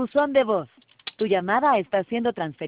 buzón de voz. Tu llamada está siendo transferida.